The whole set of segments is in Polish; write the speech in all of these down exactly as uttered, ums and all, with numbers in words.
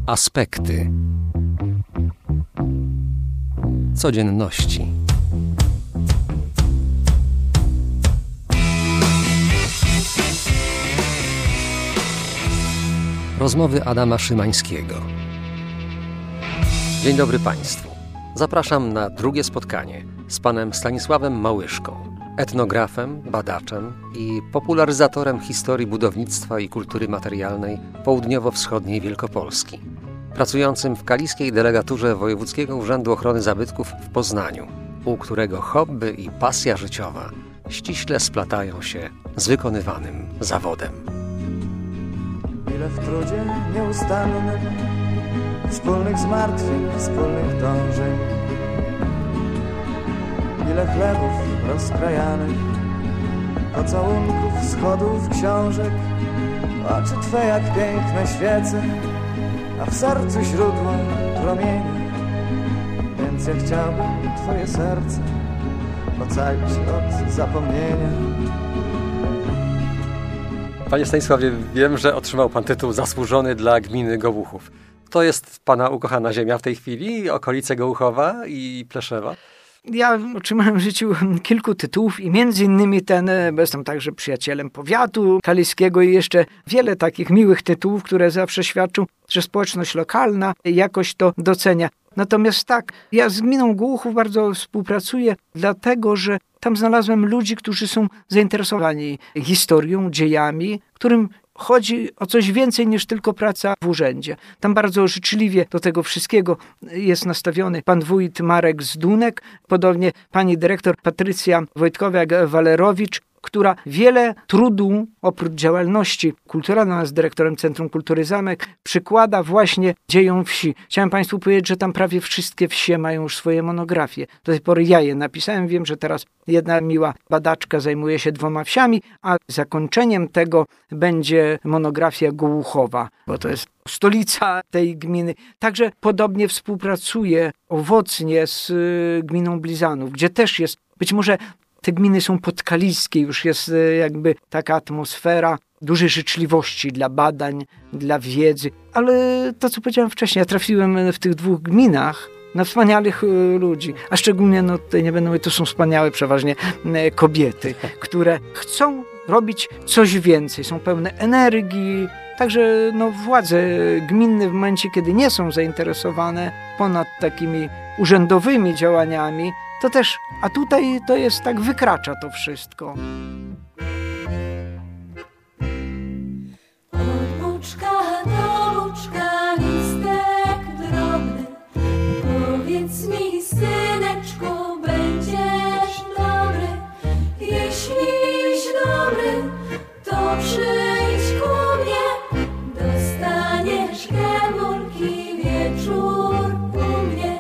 Aspekty codzienności. Rozmowy Adama Szymańskiego. Dzień dobry Państwu. Zapraszam na drugie spotkanie z panem Stanisławem Małyszką, etnografem, badaczem i popularyzatorem historii budownictwa i kultury materialnej południowo-wschodniej Wielkopolski, pracującym w kaliskiej delegaturze Wojewódzkiego Urzędu Ochrony Zabytków w Poznaniu, u którego hobby i pasja życiowa ściśle splatają się z wykonywanym zawodem. Ile w trudzie nieustannym, wspólnych zmartwień, wspólnych dążeń, ile chlebów rozkrajanych, pocałunków, schodów, książek, oczy Twe jak piękne świece, a w sercu źródło promieni. Więc ja chciałbym Twoje serce ocalić od zapomnienia. Panie Stanisławie, wiem, że otrzymał Pan tytuł zasłużony dla gminy Gołuchów. To jest Pana ukochana ziemia w tej chwili, okolice Gołuchowa i Pleszewa? Ja otrzymałem w życiu kilku tytułów i między innymi ten, bo jestem także przyjacielem powiatu kaliskiego i jeszcze wiele takich miłych tytułów, które zawsze świadczą, że społeczność lokalna jakoś to docenia. Natomiast tak, ja z gminą Gołuchów bardzo współpracuję, dlatego że tam znalazłem ludzi, którzy są zainteresowani historią, dziejami, którym chodzi o coś więcej niż tylko praca w urzędzie. Tam bardzo życzliwie do tego wszystkiego jest nastawiony pan wójt Marek Zdunek, podobnie pani dyrektor Patrycja Wojtkowiak-Walerowicz, która wiele trudu, oprócz działalności kulturalnej, jest dyrektorem Centrum Kultury Zamek, przykłada właśnie dziejom wsi. Chciałem Państwu powiedzieć, że tam prawie wszystkie wsie mają już swoje monografie. Do tej pory ja je napisałem. Wiem, że teraz jedna miła badaczka zajmuje się dwoma wsiami, a zakończeniem tego będzie monografia Gołuchowa, bo to jest stolica tej gminy. Także podobnie współpracuję owocnie z gminą Blizanów, gdzie też jest być może te gminy są podkaliskie, już jest jakby taka atmosfera dużej życzliwości dla badań, dla wiedzy. Ale to, co powiedziałem wcześniej, ja trafiłem w tych dwóch gminach na wspaniałych ludzi. A szczególnie, no tutaj nie będę mówić, to są wspaniałe przeważnie kobiety, które chcą robić coś więcej, są pełne energii. Także no, władze gminne w momencie, kiedy nie są zainteresowane ponad takimi urzędowymi działaniami, to też, a tutaj to jest tak, wykracza to wszystko. Od łuczka do łuczka listek drobny, powiedz mi, syneczku, będziesz dobry. Jeśliś dobry, to przyjdź ku mnie, dostaniesz gemulki wieczór u mnie.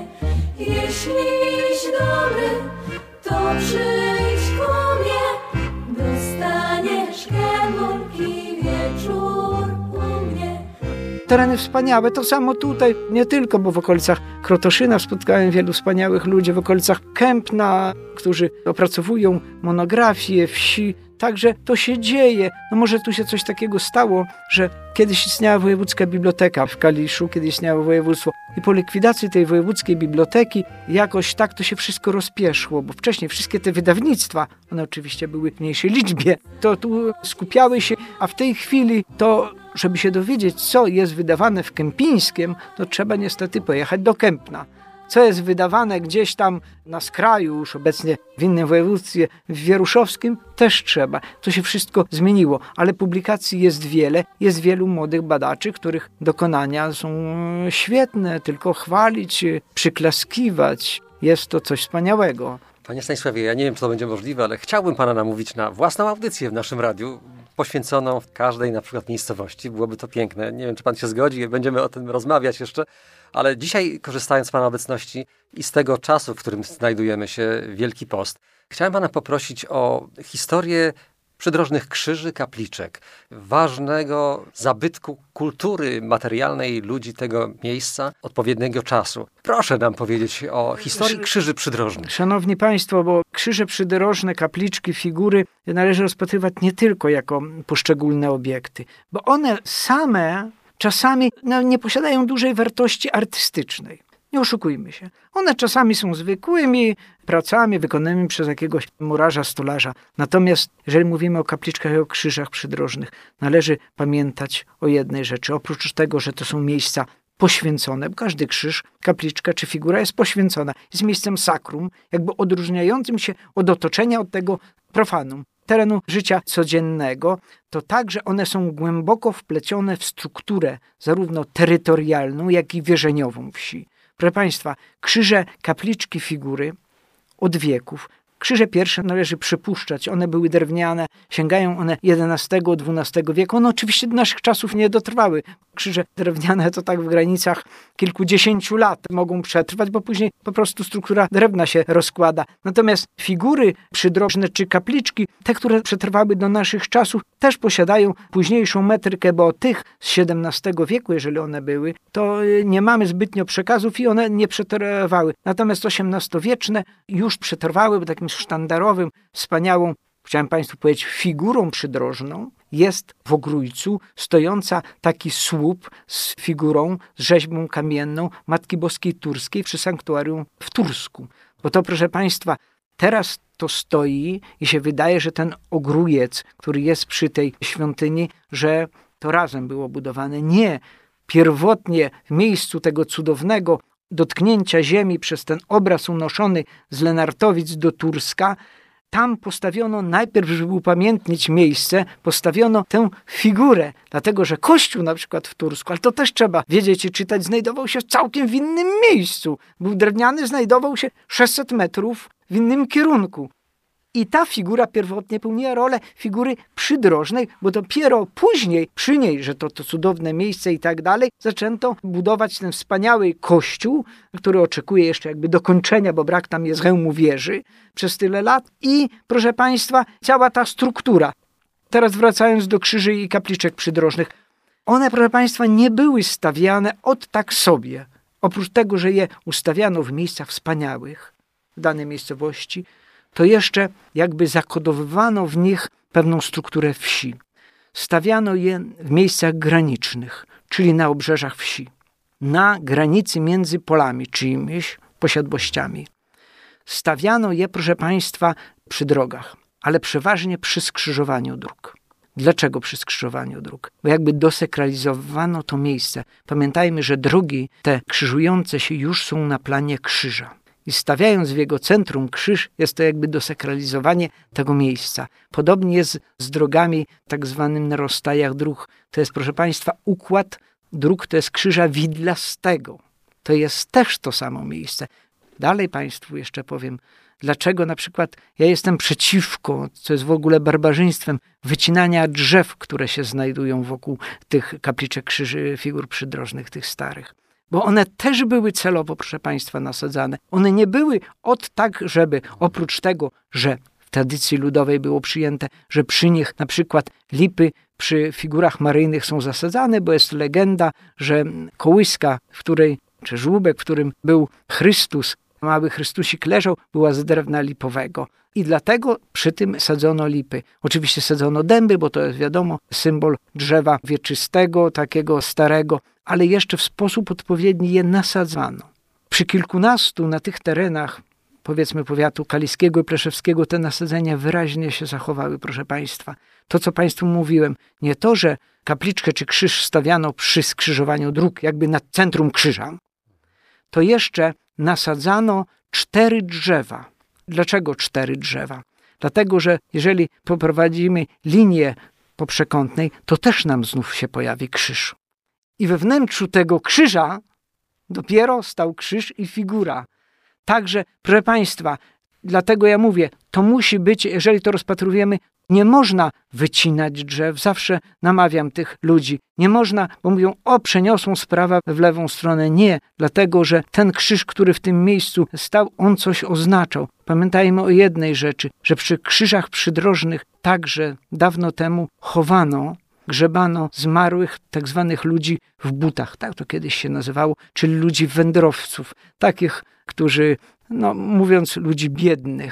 Jeśliś dobry, to przyjdź ku mnie, dostaniesz gemulki wieczór u mnie. Tereny wspaniałe, to samo tutaj, nie tylko, bo w okolicach Krotoszyna spotkałem wielu wspaniałych ludzi, w okolicach Kępna, którzy opracowują monografie wsi. Także to się dzieje. No może tu się coś takiego stało, że kiedyś istniała wojewódzka biblioteka w Kaliszu, kiedyś istniało województwo. I po likwidacji tej wojewódzkiej biblioteki jakoś tak to się wszystko rozpieszło, bo wcześniej wszystkie te wydawnictwa, one oczywiście były w mniejszej liczbie, to tu skupiały się, a w tej chwili to, żeby się dowiedzieć, co jest wydawane w Kępińskiem, to trzeba niestety pojechać do Kępna. Co jest wydawane gdzieś tam na skraju, już obecnie w innym województwie, w Wieruszowskim, też trzeba. To się wszystko zmieniło, ale publikacji jest wiele. Jest wielu młodych badaczy, których dokonania są świetne, tylko chwalić, przyklaskiwać. Jest to coś wspaniałego. Panie Stanisławie, ja nie wiem, czy to będzie możliwe, ale chciałbym Pana namówić na własną audycję w naszym radiu, poświęconą każdej na przykład miejscowości. Byłoby to piękne. Nie wiem, czy Pan się zgodzi, będziemy o tym rozmawiać jeszcze, ale dzisiaj, korzystając z Pana obecności i z tego czasu, w którym znajdujemy się, Wielki Post, chciałem Pana poprosić o historię przydrożnych krzyży, kapliczek, ważnego zabytku kultury materialnej ludzi tego miejsca, odpowiedniego czasu. Proszę nam powiedzieć o historii krzyży przydrożnych. Szanowni Państwo, bo krzyże przydrożne, kapliczki, figury należy rozpatrywać nie tylko jako poszczególne obiekty, bo one same czasami no, nie posiadają dużej wartości artystycznej. Nie oszukujmy się. One czasami są zwykłymi pracami wykonanymi przez jakiegoś murarza, stolarza. Natomiast jeżeli mówimy o kapliczkach i o krzyżach przydrożnych, należy pamiętać o jednej rzeczy. Oprócz tego, że to są miejsca poświęcone, bo każdy krzyż, kapliczka czy figura jest poświęcona. Jest miejscem sakrum, jakby odróżniającym się od otoczenia, od tego profanum, terenu życia codziennego, to także one są głęboko wplecione w strukturę zarówno terytorialną, jak i wierzeniową wsi. Proszę Państwa, krzyże, kapliczki, figury od wieków. Krzyże pierwsze należy przypuszczać, one były drewniane, sięgają one jedenastego, dwunastego wieku. One oczywiście do naszych czasów nie dotrwały. Krzyże drewniane to tak w granicach kilkudziesięciu lat mogą przetrwać, bo później po prostu struktura drewna się rozkłada. Natomiast figury przydrożne czy kapliczki, te, które przetrwały do naszych czasów, też posiadają późniejszą metrykę, bo tych z siedemnastego wieku, jeżeli one były, to nie mamy zbytnio przekazów i one nie przetrwały. Natomiast osiemnastowieczne już przetrwały, bo takim sztandarowym, wspaniałą, chciałem Państwu powiedzieć, figurą przydrożną jest w Ogrójcu stojąca taki słup z figurą, z rzeźbą kamienną Matki Boskiej Turskiej przy sanktuarium w Tursku. Bo to, proszę Państwa, teraz to stoi i się wydaje, że ten ogrójec, który jest przy tej świątyni, że to razem było budowane. Nie. Pierwotnie w miejscu tego cudownego dotknięcia ziemi przez ten obraz unoszony z Lenartowic do Turska, tam postawiono najpierw, żeby upamiętnić miejsce, postawiono tę figurę, dlatego że kościół na przykład w Tursku, ale to też trzeba wiedzieć i czytać, znajdował się całkiem w innym miejscu. Był drewniany, znajdował się sześćset metrów w innym kierunku. I ta figura pierwotnie pełniła rolę figury przydrożnej, bo dopiero później, przy niej, że to, to cudowne miejsce i tak dalej, zaczęto budować ten wspaniały kościół, który oczekuje jeszcze jakby dokończenia, bo brak tam jest hełmu wieży przez tyle lat. I, proszę Państwa, cała ta struktura. Teraz wracając do krzyży i kapliczek przydrożnych. One, proszę Państwa, nie były stawiane od tak sobie. Oprócz tego, że je ustawiano w miejscach wspaniałych w danej miejscowości, to jeszcze jakby zakodowywano w nich pewną strukturę wsi. Stawiano je w miejscach granicznych, czyli na obrzeżach wsi, na granicy między polami czyimiś, posiadłościami. Stawiano je, proszę Państwa, przy drogach, ale przeważnie przy skrzyżowaniu dróg. Dlaczego przy skrzyżowaniu dróg? Bo jakby dosakralizowano to miejsce. Pamiętajmy, że drogi te krzyżujące się już są na planie krzyża. I stawiając w jego centrum krzyż, jest to jakby dosakralizowanie tego miejsca. Podobnie jest z drogami tak zwanym na rozstajach dróg. To jest, proszę Państwa, układ dróg, to jest krzyża widlastego. To jest też to samo miejsce. Dalej Państwu jeszcze powiem, dlaczego na przykład ja jestem przeciwko, co jest w ogóle barbarzyństwem, wycinania drzew, które się znajdują wokół tych kapliczek krzyży, figur przydrożnych, tych starych. Bo one też były celowo, proszę Państwa, nasadzane. One nie były od tak, żeby oprócz tego, że w tradycji ludowej było przyjęte, że przy nich na przykład lipy przy figurach maryjnych są zasadzane, bo jest legenda, że kołyska, w której, czy żłóbek, w którym był Chrystus, mały Chrystusik leżał, była z drewna lipowego. I dlatego przy tym sadzono lipy. Oczywiście sadzono dęby, bo to jest wiadomo symbol drzewa wieczystego, takiego starego, ale jeszcze w sposób odpowiedni je nasadzano. Przy kilkunastu na tych terenach, powiedzmy powiatu kaliskiego i preszewskiego, te nasadzenia wyraźnie się zachowały, proszę Państwa. To, co Państwu mówiłem, nie to, że kapliczkę czy krzyż stawiano przy skrzyżowaniu dróg, jakby na centrum krzyża, to jeszcze nasadzano cztery drzewa. Dlaczego cztery drzewa? Dlatego, że jeżeli poprowadzimy linię poprzekątnej, to też nam znów się pojawi krzyż. I we wnętrzu tego krzyża dopiero stał krzyż i figura. Także, proszę Państwa, dlatego ja mówię, to musi być, jeżeli to rozpatrujemy, nie można wycinać drzew. Zawsze namawiam tych ludzi. Nie można, bo mówią, o, przeniosą sprawę w lewą stronę. Nie, dlatego, że ten krzyż, który w tym miejscu stał, on coś oznaczał. Pamiętajmy o jednej rzeczy, że przy krzyżach przydrożnych także dawno temu chowano, grzebano zmarłych tak zwanych ludzi w butach. Tak to kiedyś się nazywało, czyli ludzi wędrowców. Takich, którzy, no mówiąc, ludzi biednych,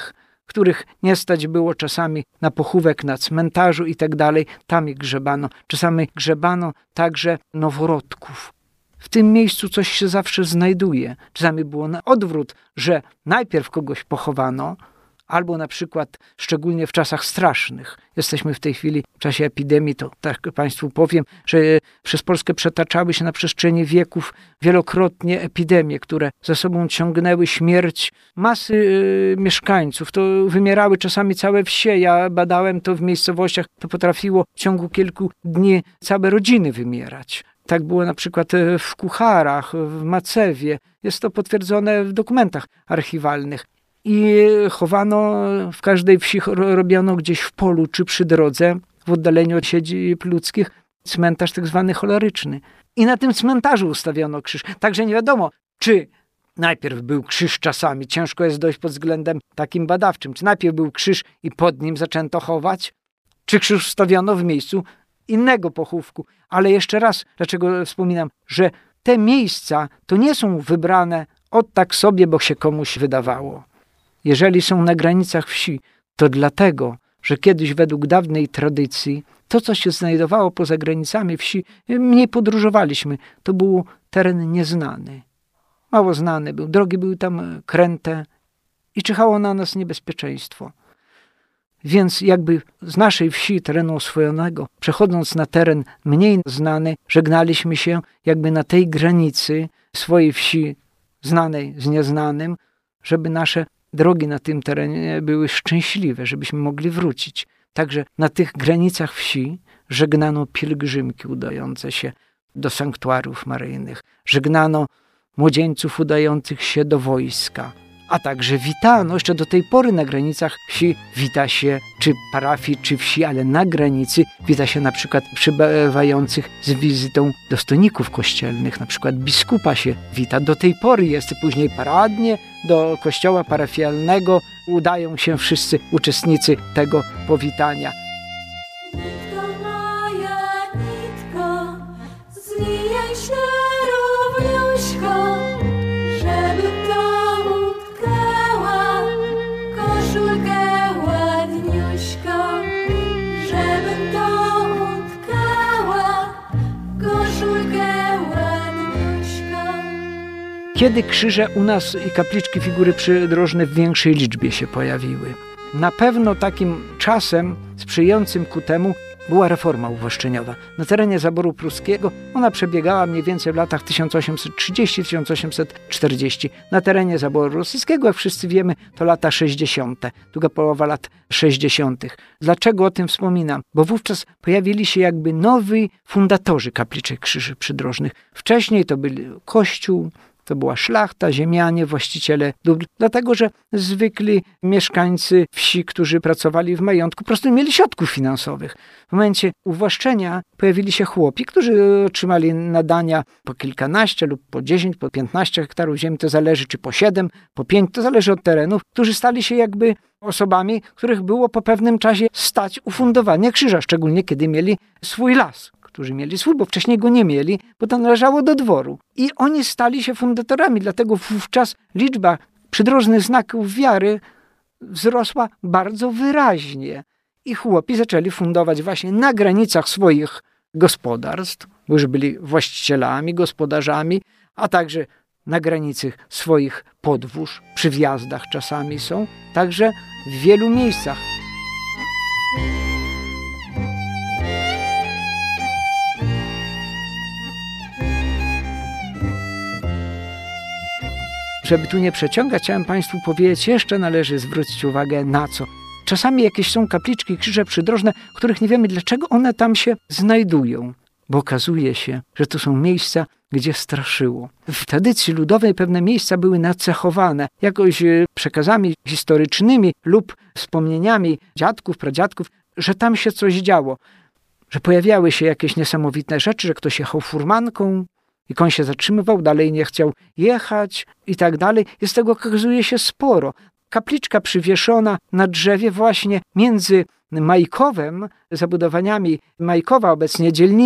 których nie stać było czasami na pochówek na cmentarzu i tak dalej, tam ich grzebano. Czasami grzebano także noworodków. W tym miejscu coś się zawsze znajduje. Czasami było na odwrót, że najpierw kogoś pochowano, albo na przykład szczególnie w czasach strasznych. Jesteśmy w tej chwili w czasie epidemii, to tak Państwu powiem, że przez Polskę przetaczały się na przestrzeni wieków wielokrotnie epidemie, które za sobą ciągnęły śmierć masy yy, mieszkańców. To wymierały czasami całe wsie. Ja badałem to w miejscowościach, to potrafiło w ciągu kilku dni całe rodziny wymierać. Tak było na przykład w Kucharach, w Macewie. Jest to potwierdzone w dokumentach archiwalnych. I chowano w każdej wsi, robiono gdzieś w polu czy przy drodze, w oddaleniu od siedzib ludzkich, cmentarz tak zwany choleryczny. I na tym cmentarzu ustawiono krzyż. Także nie wiadomo, czy najpierw był krzyż czasami, ciężko jest dojść pod względem takim badawczym, czy najpierw był krzyż i pod nim zaczęto chować, czy krzyż ustawiono w miejscu innego pochówku. Ale jeszcze raz, dlaczego wspominam, że te miejsca to nie są wybrane od tak sobie, bo się komuś wydawało. Jeżeli są na granicach wsi, to dlatego, że kiedyś według dawnej tradycji to, co się znajdowało poza granicami wsi, mniej podróżowaliśmy. To był teren nieznany. Mało znany był. Drogi były tam kręte i czyhało na nas niebezpieczeństwo. Więc jakby z naszej wsi, terenu oswojonego, przechodząc na teren mniej znany, żegnaliśmy się jakby na tej granicy swojej wsi znanej z nieznanym, żeby nasze drogi na tym terenie były szczęśliwe, żebyśmy mogli wrócić. Także na tych granicach wsi żegnano pielgrzymki udające się do sanktuariów maryjnych. Żegnano młodzieńców udających się do wojska. A także witano, jeszcze do tej pory na granicach wsi wita się, czy parafii, czy wsi, ale na granicy wita się na przykład przybywających z wizytą dostojników kościelnych, na przykład biskupa się wita. Do tej pory jest, później paradnie do kościoła parafialnego udają się wszyscy uczestnicy tego powitania. Nitko moja, nitko, zwijaj się równiuśko, żeby to utkała koszulkę ładniuśko, żeby to utkała koszulkę ładniuśko. Kiedy krzyże u nas i kapliczki figury przydrożne w większej liczbie się pojawiły? Na pewno takim czasem sprzyjającym ku temu była reforma uwłaszczeniowa. Na terenie zaboru pruskiego ona przebiegała mniej więcej w latach tysiąc osiemset trzydziesty do tysiąc osiemset czterdziesty. Na terenie zaboru rosyjskiego, jak wszyscy wiemy, to lata sześćdziesiąte. Druga połowa lat sześćdziesiątych. Dlaczego o tym wspominam? Bo wówczas pojawili się jakby nowi fundatorzy kapliczek krzyży przydrożnych. Wcześniej to był Kościół, to była szlachta, ziemianie, właściciele dóbr, dlatego że zwykli mieszkańcy wsi, którzy pracowali w majątku, po prostu nie mieli środków finansowych. W momencie uwłaszczenia pojawili się chłopi, którzy otrzymali nadania po kilkanaście lub po dziesięć, po piętnaście hektarów ziemi, to zależy, czy po siedem, po pięć, to zależy od terenów, którzy stali się jakby osobami, których było po pewnym czasie stać ufundowanie krzyża, szczególnie kiedy mieli swój las, którzy mieli swój, bo wcześniej go nie mieli, bo to należało do dworu. I oni stali się fundatorami, dlatego wówczas liczba przydrożnych znaków wiary wzrosła bardzo wyraźnie. I chłopi zaczęli fundować właśnie na granicach swoich gospodarstw, bo już byli właścicielami, gospodarzami, a także na granicy swoich podwórz, przy wjazdach czasami są, także w wielu miejscach. Żeby tu nie przeciągać, chciałem Państwu powiedzieć, jeszcze należy zwrócić uwagę na co. Czasami jakieś są kapliczki i krzyże przydrożne, których nie wiemy, dlaczego one tam się znajdują. Bo okazuje się, że to są miejsca, gdzie straszyło. W tradycji ludowej pewne miejsca były nacechowane jakoś przekazami historycznymi lub wspomnieniami dziadków, pradziadków, że tam się coś działo. Że pojawiały się jakieś niesamowite rzeczy, że ktoś jechał furmanką, i koń się zatrzymywał, dalej nie chciał jechać i tak dalej. I z tego okazuje się sporo. Kapliczka przywieszona na drzewie właśnie między Majkowem, zabudowaniami Majkowa, obecnie dzielnicy,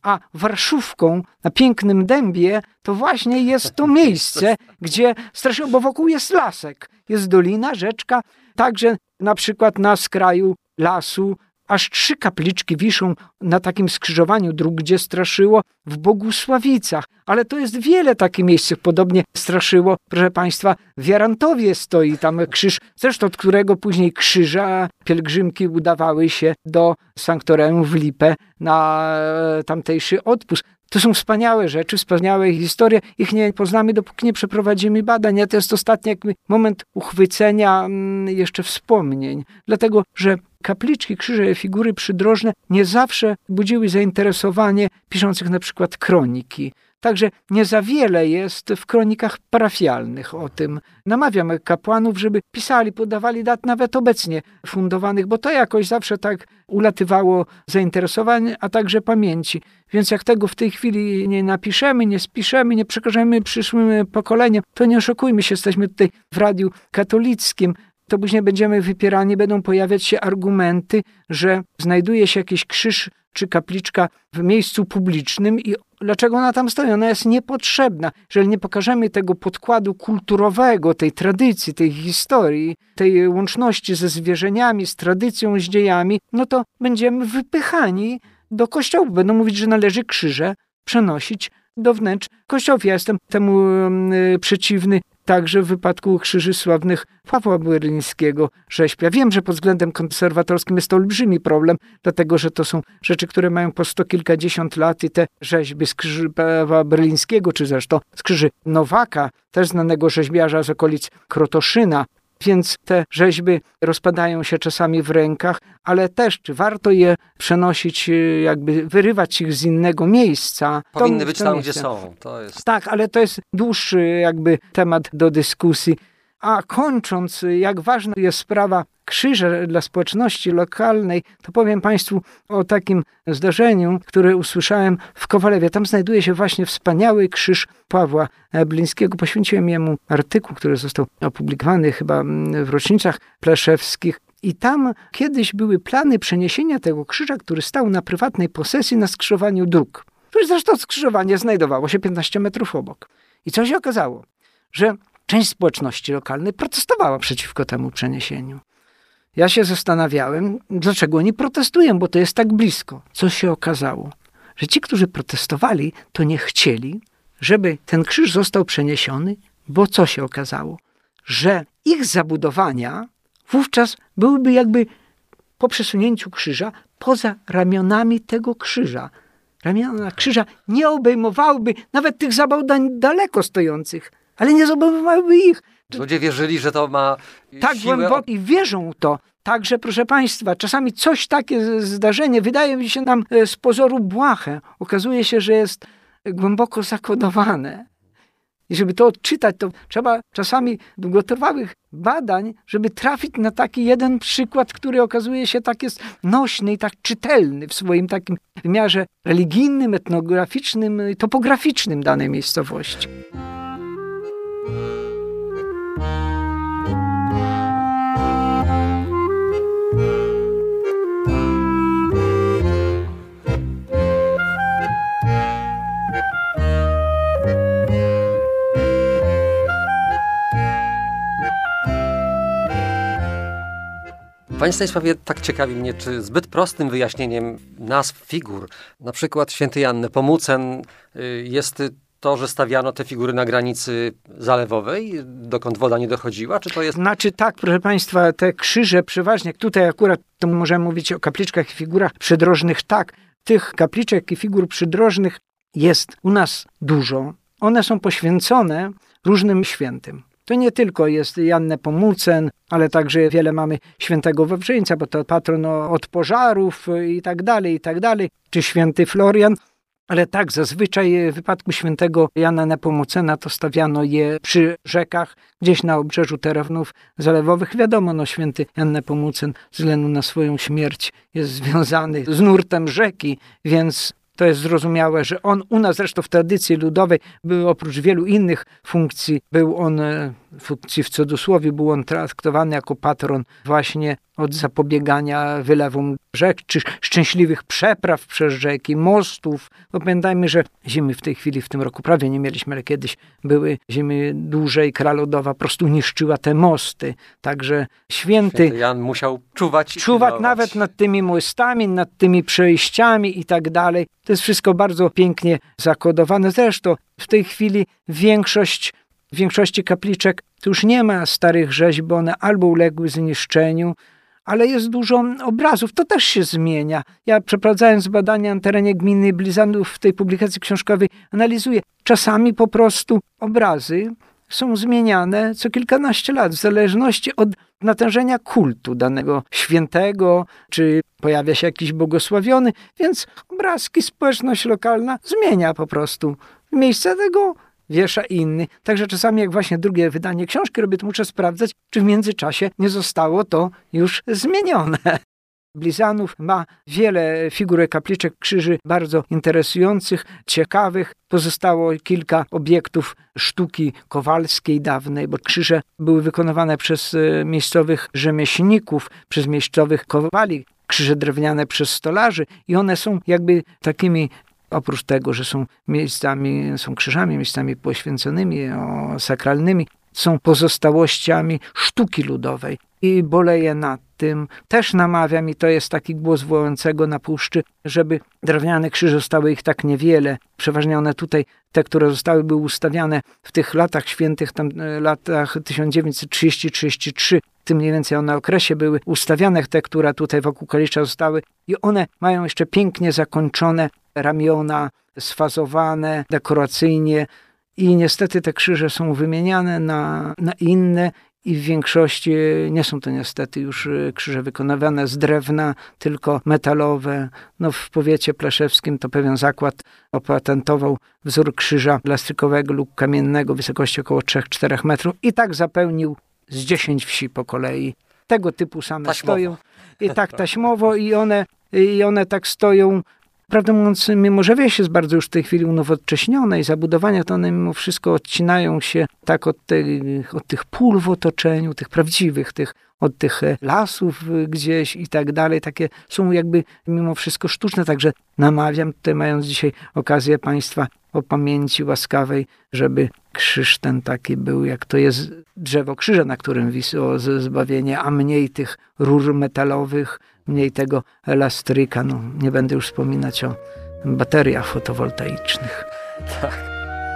A Warszówką na Pięknym Dębie to właśnie jest to miejsce, gdzie straszyło, bo wokół jest lasek. Jest dolina, rzeczka, także na przykład na skraju lasu aż trzy kapliczki wiszą na takim skrzyżowaniu dróg, gdzie straszyło w Bogusławicach. Ale to jest wiele takich miejsc. Podobnie straszyło, proszę Państwa, w Jarantowie stoi tam krzyż, zresztą od którego później krzyża pielgrzymki udawały się do Sanktoremu w Lipę na tamtejszy odpust. To są wspaniałe rzeczy, wspaniałe historie. Ich nie poznamy, dopóki nie przeprowadzimy badań. A to jest ostatni jakby moment uchwycenia jeszcze wspomnień. Dlatego, że kapliczki, krzyże, figury przydrożne nie zawsze budziły zainteresowanie piszących na przykład kroniki. Także nie za wiele jest w kronikach parafialnych o tym. Namawiam kapłanów, żeby pisali, podawali dat nawet obecnie fundowanych, bo to jakoś zawsze tak ulatywało zainteresowanie, a także pamięci. Więc jak tego w tej chwili nie napiszemy, nie spiszemy, nie przekażemy przyszłym pokoleniom, to nie oszukujmy się, jesteśmy tutaj w Radiu Katolickim, to później będziemy wypierani, będą pojawiać się argumenty, że znajduje się jakiś krzyż czy kapliczka w miejscu publicznym i dlaczego ona tam stoi? Ona jest niepotrzebna. Jeżeli nie pokażemy tego podkładu kulturowego, tej tradycji, tej historii, tej łączności ze zwierzeniami, z tradycją, z dziejami, no to będziemy wypychani do kościołów. Będą mówić, że należy krzyże przenosić do wnętrz kościołów. Ja jestem temu yy, przeciwny. Także w wypadku krzyży sławnych Pawła Berlińskiego, rzeźbia. Wiem, że pod względem konserwatorskim jest to olbrzymi problem, dlatego że to są rzeczy, które mają po sto kilkadziesiąt lat i te rzeźby z krzyży Pawła Berlińskiego, czy zresztą z krzyży Nowaka, też znanego rzeźbiarza z okolic Krotoszyna, więc te rzeźby rozpadają się czasami w rękach, ale też czy warto je przenosić, jakby wyrywać ich z innego miejsca. Powinny to, być to tam, miejsce. gdzie są. To jest... Tak, ale to jest dłuższy jakby temat do dyskusji. A kończąc, jak ważna jest sprawa krzyża dla społeczności lokalnej, to powiem Państwu o takim zdarzeniu, które usłyszałem w Kowalewie. Tam znajduje się właśnie wspaniały krzyż Pawła Berlińskiego. Poświęciłem jemu artykuł, który został opublikowany chyba w rocznicach Pleszewskich. I tam kiedyś były plany przeniesienia tego krzyża, który stał na prywatnej posesji na skrzyżowaniu dróg. Które zresztą skrzyżowanie znajdowało się piętnaście metrów obok. I co się okazało? Że część społeczności lokalnej protestowała przeciwko temu przeniesieniu. Ja się zastanawiałem, dlaczego oni protestują, bo to jest tak blisko. Co się okazało? Że ci, którzy protestowali, to nie chcieli, żeby ten krzyż został przeniesiony, bo co się okazało? Że ich zabudowania wówczas byłyby jakby po przesunięciu krzyża poza ramionami tego krzyża. Ramiona krzyża nie obejmowałyby nawet tych zabudowań daleko stojących, ale nie obejmowałyby ich. Ludzie wierzyli, że to ma tak siłę... głęboko i wierzą to. Także, proszę Państwa, czasami coś takie zdarzenie wydaje mi się nam z pozoru błahe. Okazuje się, że jest głęboko zakodowane. I żeby to odczytać, to trzeba czasami długotrwałych badań, żeby trafić na taki jeden przykład, który okazuje się tak jest nośny i tak czytelny w swoim takim wymiarze religijnym, etnograficznym i topograficznym danej miejscowości. Panie Stanisławie, tak ciekawi mnie, czy zbyt prostym wyjaśnieniem nazw figur, na przykład święty Jan Nepomucen, jest to, że stawiano te figury na granicy zalewowej, dokąd woda nie dochodziła, czy to jest... Znaczy tak, proszę Państwa, te krzyże przeważnie, tutaj akurat to możemy mówić o kapliczkach i figurach przydrożnych, tak, tych kapliczek i figur przydrożnych jest u nas dużo. One są poświęcone różnym świętym. To nie tylko jest Jan Nepomucen, ale także wiele mamy świętego Wawrzyńca, bo to patron od pożarów i tak dalej, i tak dalej, czy święty Florian. Ale tak, zazwyczaj w wypadku świętego Jana Nepomucena to stawiano je przy rzekach, gdzieś na obrzeżu terenów zalewowych. Wiadomo, no święty Jan Nepomucen ze względu na swoją śmierć jest związany z nurtem rzeki, więc to jest zrozumiałe, że on u nas zresztą w tradycji ludowej był oprócz wielu innych funkcji, był on funkcji w cudzysłowie, był on traktowany jako patron właśnie od zapobiegania wylewom rzek, czy szczęśliwych przepraw przez rzeki, mostów. Bo pamiętajmy, że zimy w tej chwili, w tym roku prawie nie mieliśmy, ale kiedyś były zimy duże i kra lodowa po prostu niszczyła te mosty. Także święty, Święty Jan musiał czuwać. Czuwać nawet nad tymi mostami, nad tymi przejściami i tak dalej. To jest wszystko bardzo pięknie zakodowane. Zresztą w tej chwili większość, w większości kapliczek to już nie ma starych rzeźb, bo one albo uległy zniszczeniu, ale jest dużo obrazów. To też się zmienia. Ja przeprowadzając badania na terenie gminy Blizanów w tej publikacji książkowej analizuję. Czasami po prostu obrazy są zmieniane co kilkanaście lat w zależności od natężenia kultu danego świętego, czy pojawia się jakiś błogosławiony, więc obrazki społeczność lokalna zmienia po prostu. W miejsce tego wiesza inny. Także czasami jak właśnie drugie wydanie książki robię, to muszę sprawdzać, czy w międzyczasie nie zostało to już zmienione. Blizanów ma wiele figur kapliczek, krzyży bardzo interesujących, ciekawych. Pozostało kilka obiektów sztuki kowalskiej dawnej, bo krzyże były wykonywane przez miejscowych rzemieślników, przez miejscowych kowali, krzyże drewniane przez stolarzy i one są jakby takimi, oprócz tego, że są miejscami, są krzyżami, miejscami poświęconymi, o, sakralnymi, są pozostałościami sztuki ludowej. I boleję nad tym, też namawiam, i to jest taki głos wołającego na puszczy, żeby drewniane krzyże zostały ich tak niewiele. Przeważnie one tutaj, te, które zostały, były ustawiane w tych latach świętych, tam latach tysiąc dziewięćset trzydziesty do trzydziestego trzeciego, w tym mniej więcej na okresie były ustawiane, te, które tutaj wokół Kalisza zostały i one mają jeszcze pięknie zakończone ramiona, sfazowane dekoracyjnie i niestety te krzyże są wymieniane na, na inne i w większości nie są to niestety już krzyże wykonywane z drewna, tylko metalowe. No w powiecie pleszewskim to pewien zakład opatentował wzór krzyża plastrykowego lub kamiennego wysokości około trzy do czterech metrów i tak zapełnił z dziesięć wsi po kolei. Tego typu same Taśmowo. stoją. I tak taśmowo i one, i one tak stoją. Prawdę mówiąc, mimo że wieś jest bardzo już w tej chwili unowocześnione i zabudowania, to one mimo wszystko odcinają się tak od tych, od tych pól w otoczeniu, tych prawdziwych, tych, od tych lasów gdzieś i tak dalej. Takie są jakby mimo wszystko sztuczne, także namawiam tutaj, mając dzisiaj okazję Państwa o pamięci łaskawej, żeby krzyż ten taki był, jak to jest drzewo krzyża, na którym wisi o zbawienie, a mniej tych rur metalowych, mniej tego elastryka. No, nie będę już wspominać o bateriach fotowoltaicznych. Tak.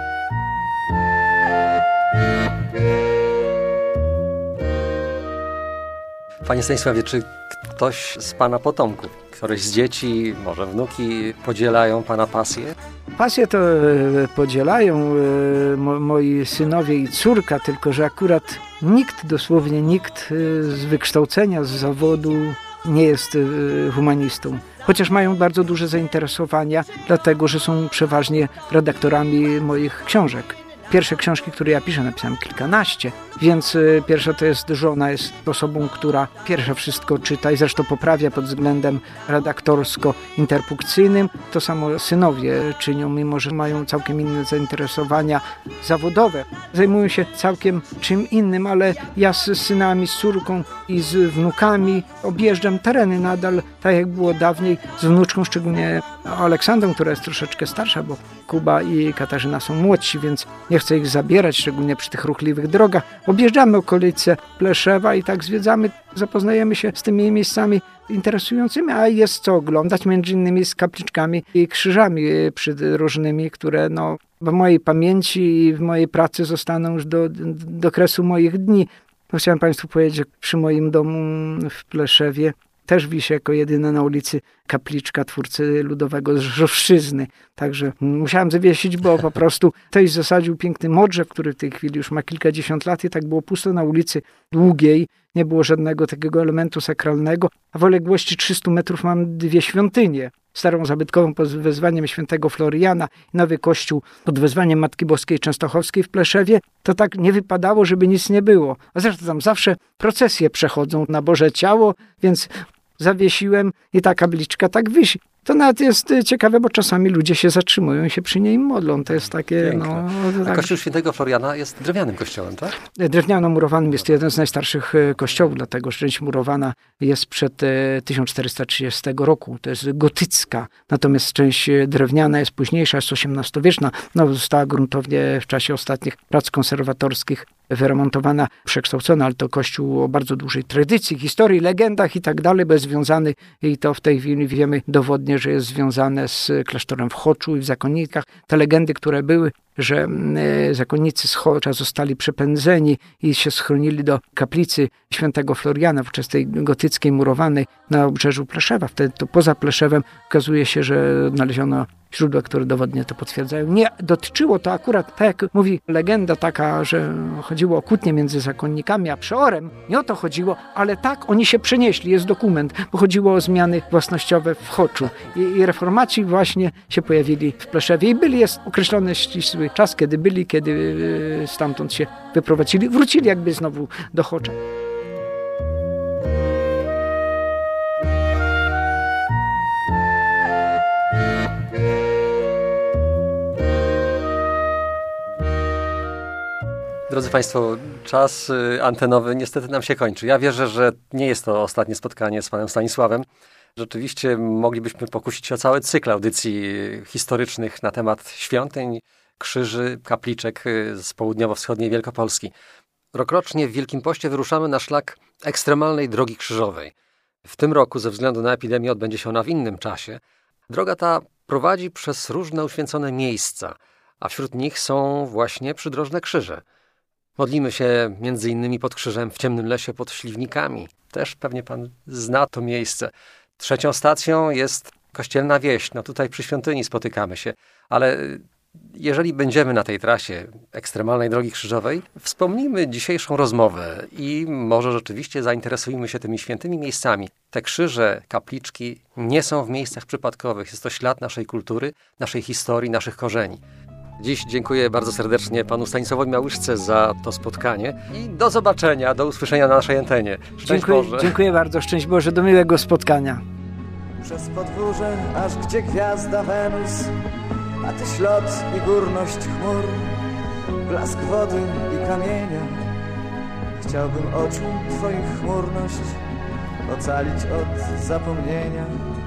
Panie Stanisławie, czy ktoś z Pana potomków, któreś z dzieci, może wnuki podzielają Pana pasję? Pasję to e, podzielają e, mo, moi synowie i córka, tylko że akurat nikt, dosłownie nikt e, z wykształcenia, z zawodu nie jest e, humanistą. Chociaż mają bardzo duże zainteresowania, dlatego że są przeważnie redaktorami moich książek. Pierwsze książki, które ja piszę, napisałem kilkanaście, więc y, pierwsza to jest żona, jest osobą, która pierwsze wszystko czyta i zresztą poprawia pod względem redaktorsko-interpunkcyjnym. To samo synowie czynią, mimo że mają całkiem inne zainteresowania zawodowe. Zajmują się całkiem czym innym, ale ja z synami, z córką i z wnukami objeżdżam tereny nadal, tak jak było dawniej, z wnuczką, szczególnie Aleksandrą, która jest troszeczkę starsza, bo Kuba i Katarzyna są młodsi, więc nie chcę ich zabierać, szczególnie przy tych ruchliwych drogach. Objeżdżamy okolice Pleszewa i tak zwiedzamy, zapoznajemy się z tymi miejscami interesującymi, a jest co oglądać, między innymi z kapliczkami i krzyżami przydrożnymi, które no, w mojej pamięci i w mojej pracy zostaną już do, do kresu moich dni. No, chciałem Państwu powiedzieć, że przy moim domu w Pleszewie też wisi jako jedyna na ulicy kapliczka twórcy ludowego z Żowszczyzny. Także musiałem zawiesić, bo po prostu ktoś zasadził piękny modrzew, który w tej chwili już ma kilkadziesiąt lat i tak było pusto na ulicy Długiej. Nie było żadnego takiego elementu sakralnego, a w odległości trzystu metrów mam dwie świątynie. Starą zabytkową pod wezwaniem świętego Floriana i nowy kościół pod wezwaniem Matki Boskiej Częstochowskiej w Pleszewie. To tak nie wypadało, żeby nic nie było. A zresztą tam zawsze procesje przechodzą na Boże Ciało, więc zawiesiłem i ta kapliczka tak wisi. To nawet jest ciekawe, bo czasami ludzie się zatrzymują i się przy niej modlą. To jest takie... Piękne. No, A tak. kościół świętego Floriana jest drewnianym kościołem, tak? Drewniano murowanym jest to jeden z najstarszych e, kościołów, dlatego że część murowana jest przed e, tysiąc czterysta trzydziestego roku. To jest gotycka. Natomiast część e, drewniana jest późniejsza, jest osiemnastowieczna. No, została gruntownie w czasie ostatnich prac konserwatorskich wyremontowana, przekształcona, ale to kościół o bardzo dużej tradycji, historii, legendach i tak dalej, bo jest związany, i to w tej chwili wiemy dowodnie, że jest związane z klasztorem w Choczu i w Zakonnikach. Te legendy, które były, że e, zakonnicy z Chocza zostali przepędzeni i się schronili do kaplicy świętego Floriana, wówczas tej gotyckiej, murowanej na obrzeżu Pleszewa. Wtedy to poza Pleszewem okazuje się, że odnaleziono źródła, które dowodnie to potwierdzają. Nie dotyczyło to akurat, tak jak mówi legenda taka, że chodziło o kłótnię między zakonnikami a przeorem. Nie o to chodziło, ale tak oni się przenieśli. Jest dokument, bo chodziło o zmiany własnościowe w Choczu. I, i reformaci właśnie się pojawili w Pleszewie i byli, jest określony ścisły czas, kiedy byli, kiedy stamtąd się wyprowadzili. Wrócili jakby znowu do Chocza. Drodzy Państwo, czas antenowy niestety nam się kończy. Ja wierzę, że nie jest to ostatnie spotkanie z panem Stanisławem. Rzeczywiście moglibyśmy pokusić się o cały cykl audycji historycznych na temat świątyń, krzyży, kapliczek z południowo-wschodniej Wielkopolski. Rokrocznie w Wielkim Poście wyruszamy na szlak ekstremalnej drogi krzyżowej. W tym roku ze względu na epidemię odbędzie się ona w innym czasie. Droga ta prowadzi przez różne uświęcone miejsca, a wśród nich są właśnie przydrożne krzyże. Modlimy się między innymi pod krzyżem w Ciemnym Lesie pod Śliwnikami. Też pewnie pan zna to miejsce. Trzecią stacją jest Kościelna Wieś. No tutaj przy świątyni spotykamy się. Ale jeżeli będziemy na tej trasie ekstremalnej drogi krzyżowej, wspomnijmy dzisiejszą rozmowę i może rzeczywiście zainteresujmy się tymi świętymi miejscami. Te krzyże, kapliczki nie są w miejscach przypadkowych. Jest to ślad naszej kultury, naszej historii, naszych korzeni. Dziś dziękuję bardzo serdecznie panu Stanisławowi Małyszce za to spotkanie i do zobaczenia, do usłyszenia na naszej antenie. Szczęść Dziękuję, Boże. dziękuję bardzo. Szczęść Boże. Do miłego spotkania. Przez podwórze, aż gdzie gwiazda Wenus, a ty ślot i górność chmur, blask wody i kamienia. Chciałbym oczu twoich chmurność ocalić od zapomnienia.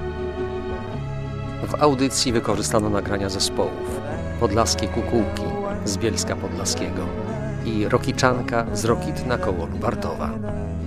W audycji wykorzystano nagrania zespołów Podlaskie Kukułki z Bielska Podlaskiego i Rokiczanka z Rokitna koło Lubartowa.